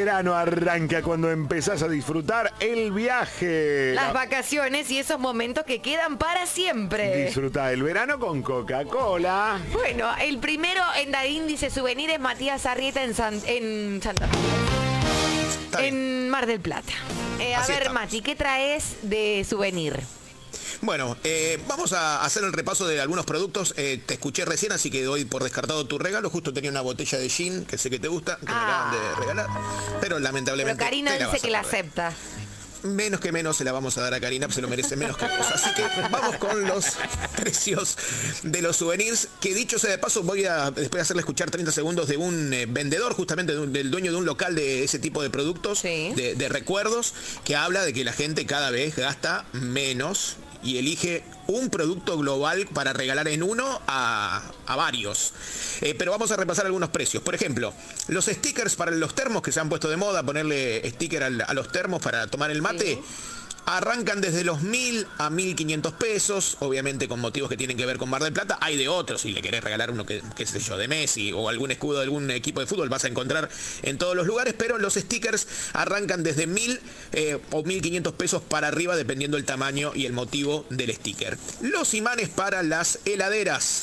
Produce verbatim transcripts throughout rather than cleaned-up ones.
verano arranca cuando empezás a disfrutar el viaje. Las vacaciones y esos momentos que quedan para siempre. Disfruta el verano con Coca-Cola. Bueno, el primero en dar índice souvenir es Matías Arrieta en, San, en Santa Fe. En Mar del Plata. Eh, a Así ver, estamos. Mati, ¿qué traes de souvenir? Bueno, eh, vamos a hacer el repaso de algunos productos. Eh, te escuché recién, así que doy por descartado tu regalo. Justo tenía una botella de gin, que sé que te gusta, que Ah. me acaban de regalar. Pero Pero lamentablemente Karina te la dice vas a que la perder. acepta. Menos que menos se la vamos a dar a Karina, se lo merece menos que vos. Así que vamos con los precios de los souvenirs, que dicho sea de paso, voy a después de hacerle escuchar treinta segundos de un eh, vendedor, justamente de un- del dueño de un local de ese tipo de productos, Sí. de, de recuerdos, que habla de que la gente cada vez gasta menos y elige un producto global para regalar en uno a, a varios. Eh, pero vamos a repasar algunos precios. Por ejemplo, los stickers para los termos que se han puesto de moda, ponerle sticker al- a los termos para tomar el mate. Sí. Arrancan desde los mil a mil quinientos pesos, obviamente con motivos que tienen que ver con Mar del Plata. Hay de otros, si le querés regalar uno, que, qué sé yo, de Messi o algún escudo de algún equipo de fútbol, vas a encontrar en todos los lugares, pero los stickers arrancan desde mil eh, o mil quinientos pesos para arriba, dependiendo el tamaño y el motivo del sticker. Los imanes para las heladeras.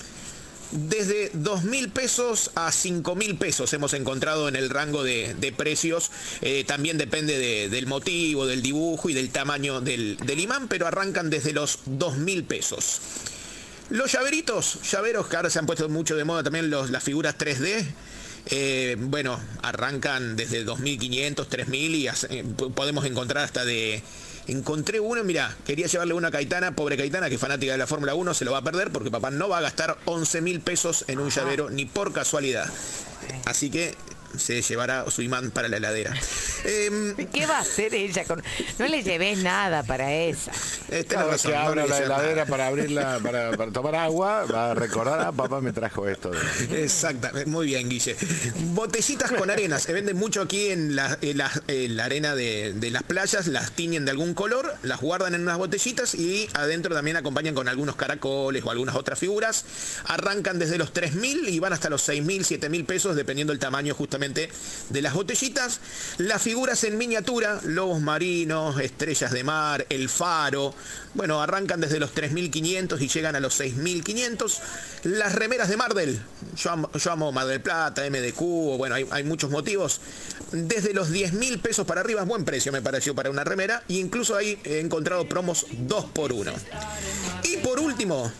Desde dos mil pesos a cinco mil pesos hemos encontrado en el rango de, de precios. Eh, también depende de- del motivo, del dibujo y del tamaño del, del imán, pero arrancan desde los dos mil pesos. Los llaveritos, llaveros que ahora se han puesto mucho de moda también, los, las figuras tres D. Eh, bueno, arrancan desde dos mil quinientos, tres mil y hace- eh, podemos encontrar hasta de... Encontré uno, mirá, quería llevarle una a Caetana, pobre Caetana, que es fanática de la Fórmula uno, se lo va a perder porque papá no va a gastar once mil pesos en un llavero ni por casualidad. Así que se llevará su imán para la heladera. Eh, ¿Qué va a hacer ella? Con... No le lleves nada para esa. eh, tenés Cada vez razón, que no abra voy a la llevar heladera nada. para abrirla, para, para tomar agua, va a recordar, ah, papá me trajo esto. Exactamente, muy bien, Guille. Botellitas con arena, se venden mucho aquí en la, en la- en la arena de, de las playas, las tiñen de algún color, las guardan en unas botellitas y adentro también acompañan con algunos caracoles o algunas otras figuras. Arrancan desde los tres mil y van hasta los seis mil, siete mil pesos, dependiendo del tamaño justamente de las botellitas. Las figuras en miniatura, lobos marinos, estrellas de mar, el faro, bueno, arrancan desde los tres mil quinientos y llegan a los seis mil quinientos. Las remeras de Mardel, yo amo, yo amo Mar del Plata, M D Q, bueno, hay, hay muchos motivos. Desde los diez mil pesos para arriba es buen precio, me pareció, para una remera. E incluso ahí he encontrado promos dos por uno. Y por último,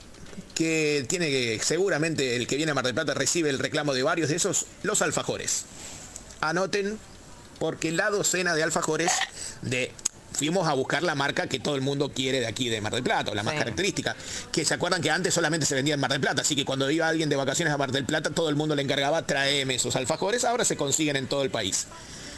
que tiene que, seguramente el que viene a Mar del Plata recibe el reclamo de varios de esos, los alfajores. Anoten, porque la docena de alfajores de... Fuimos a buscar la marca que todo el mundo quiere de aquí de Mar del Plata, o la más Sí. característica. Que se acuerdan que antes solamente se vendía en Mar del Plata, así que cuando iba alguien de vacaciones a Mar del Plata, todo el mundo le encargaba, tráeme esos alfajores, ahora se consiguen en todo el país.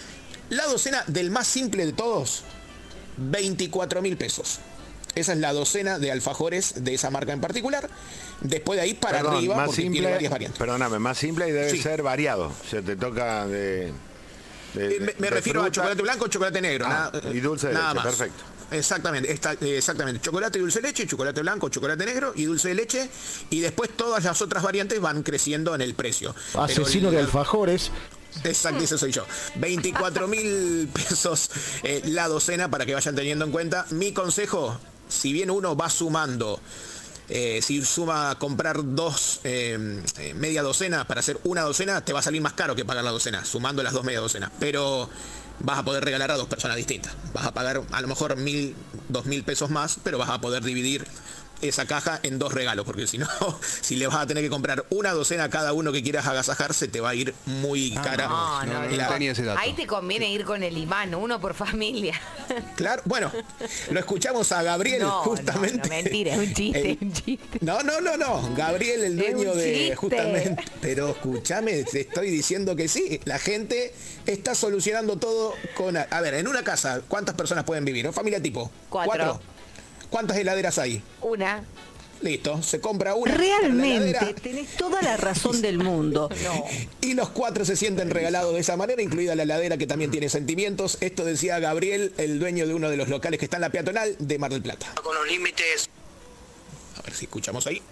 La docena del más simple de todos, veinticuatro mil pesos. Esa es la docena de alfajores de esa marca en particular. Después de ahí para Perdón, arriba, más porque tiene simple, varias variantes. perdóname, más simple y debe Sí. ser variado. O sea, te toca de... de- Eh, me me de refiero a fruta. chocolate blanco, chocolate negro. Ah, nada, y dulce de nada leche, más. perfecto. Exactamente, está- eh, exactamente. Chocolate y dulce de leche, chocolate blanco, chocolate negro y dulce de leche. Y después todas las otras variantes van creciendo en el precio. Pero Asesino el- de alfajores. Exacto, ese soy yo. veinticuatro mil pesos eh, la docena para que vayan teniendo en cuenta. Mi consejo, si bien uno va sumando, eh, si suma comprar dos eh, eh, media docena para hacer una docena, te va a salir más caro que pagar la docena, sumando las dos media docenas. Pero vas a poder regalar a dos personas distintas. Vas a pagar a lo mejor mil, dos mil pesos más, pero vas a poder dividir esa caja en dos regalos, porque si no, si le vas a tener que comprar una docena a cada uno que quieras agasajar, se te va a ir muy cara. No, no, la- no. tenía ese dato. Ahí te conviene ir con el imán, uno por familia. Claro, bueno, lo escuchamos a Gabriel No, justamente. no, no, mentira, es un chiste, El- un chiste. No, no, no, no, Gabriel, el Es dueño un de chiste. justamente. Pero escúchame, te estoy diciendo que sí. La gente está solucionando todo con. A, a ver, en una casa, ¿cuántas personas pueden vivir? ¿No? Familia tipo. Cuatro. ¿Cuántas heladeras hay? Una. Listo, se compra una. la Realmente heladera, tenés toda la razón del mundo. No. Y los cuatro se sienten regalados de esa manera, incluida la heladera que también tiene sentimientos. Esto decía Gabriel, el dueño de uno de los locales que está en la peatonal de Mar del Plata. Con los límites A ver si escuchamos ahí.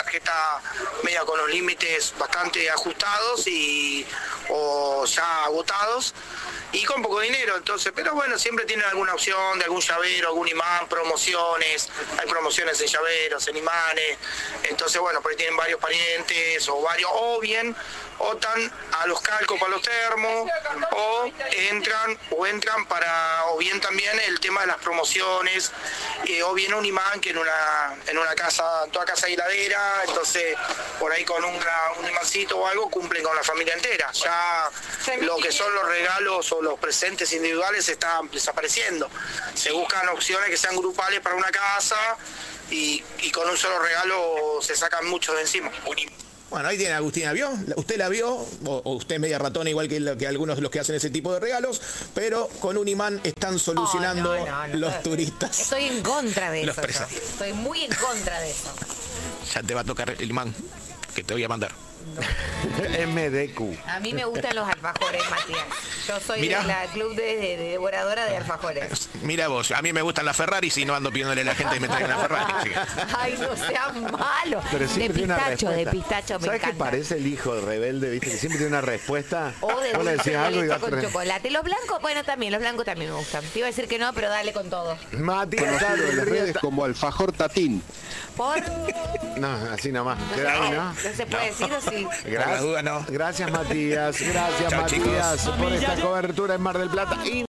tarjeta media con los límites bastante ajustados y o ya agotados y con poco dinero, entonces, pero bueno, siempre tienen alguna opción de algún llavero, algún imán, promociones, hay promociones en llaveros, en imanes, entonces bueno, por ahí tienen varios parientes o varios, o bien optan a los calcos para los termos, o entran, o entran para, o bien también el tema de las promociones, eh, o bien un imán que en una, en una casa, en toda casa hay heladera, entonces por ahí con un, un imancito o algo cumplen con la familia entera. Ya lo que son los regalos o los presentes individuales están desapareciendo. Se buscan opciones que sean grupales para una casa y, y con un solo regalo se sacan muchos de encima. Bueno, ahí tiene Agustina, ¿vio? ¿Usted la vio? O, o usted es media ratona igual que, lo, que algunos de los que hacen ese tipo de regalos, pero con un imán están solucionando oh, no, no, no, los no. turistas. Estoy en contra de Los eso. Yo. Estoy muy en contra de eso. Ya te va a tocar el imán que te voy a mandar. M D Q. A mí me gustan los alfajores, Matías. Yo soy Mirá. de la club de, de- de devoradora de alfajores. Mira vos, a mí me gustan las Ferraris y no ando pidiéndole a la gente que me traiga una Ferrari. Así que- Ay, no sean malos. Pero De siempre tiene una pistacho, de respuesta. pistacho me ¿Sabes qué encanta. parece el hijo rebelde, viste? Que siempre tiene una respuesta. O de Vos le dulce decís de algo y leche va a con tener- chocolate. Los blancos, bueno, también, los blancos también me gustan. Te iba a decir que no, pero dale con todo. Matías Conocido en las redes Arrieta. como alfajor tatín. Por... No, así nomás. No, Queda ahí, ¿no? no se puede decir o sí. Por la duda, no. Gracias, Matías. Gracias, Chao, Matías, chicos. por esta cobertura en Mar del Plata. Y